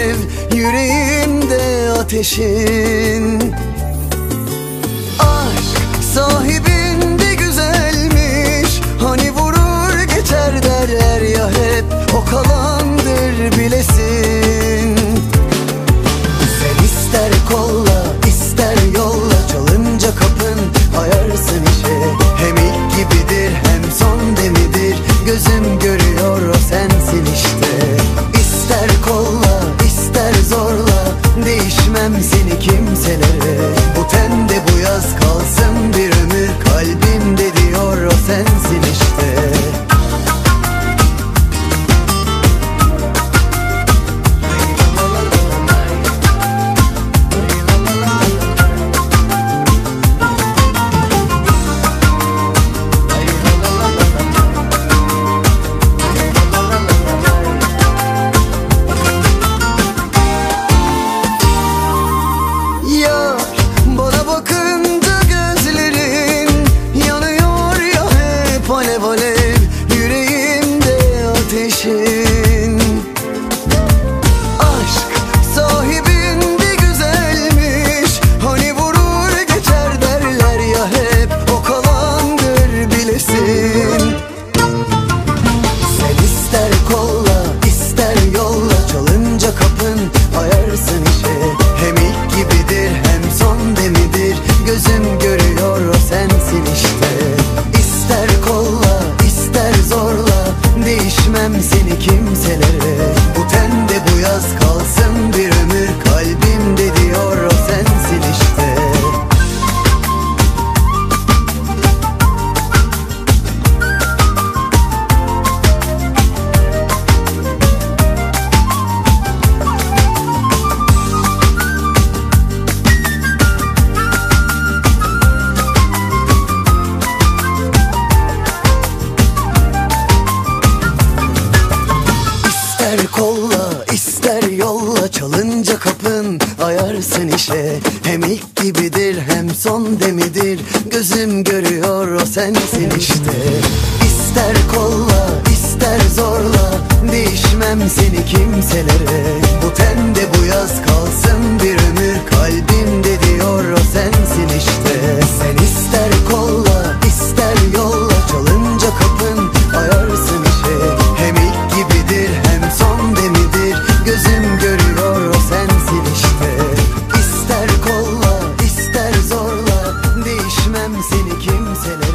alev, yüreğimde ateşin. Aşk sahibin de güzelmiş, hani vurur geçer derler ya, hep o kalandır bilesin. Sen ister kolla ister yolla, çalınca kapın ayarsın işe. Hem ilk gibidir hem son demidir, gözüm görüyor o sensin işte. İster kolla ister zorla, değişmem seni kimselere. Bu tende bu yaz kalsın bir ömür, kalbimde diyor o sensin işte. Alev alev, yüreğimde ateşin. Aşk sahibin de güzelmiş, hani vurur geçer derler ya, hep o kalandır bilesin. Sen ister kolla ister yolla, çalınca kapın ayarsın işe. Hem ilk gibidir hem son demidir, gözüm görüyor o sensin işte. İster kolla ister zorla, değişmem seni kimselere. Bu tende bu yaz kalsın bir ömür, kalbimde diyor o sensin işte. İster kolla ister yolla, çalınca kapın ayarsın işe. Hem ilk gibidir hem son demidir, gözüm görüyor o sensin işte. İster kolla ister zorla, değişmem seni kimselere. Bu tende bu yaz kalsın bir ömür, kalbimde diyor o sensin işte. Sen ister kolla ister yolla, çalınca kapın ayarsın işe. Hem ilk gibidir hem son demidir, gözüm görüyor o sensin işte. İster kolla ister zorla, değişmem seni kimselere.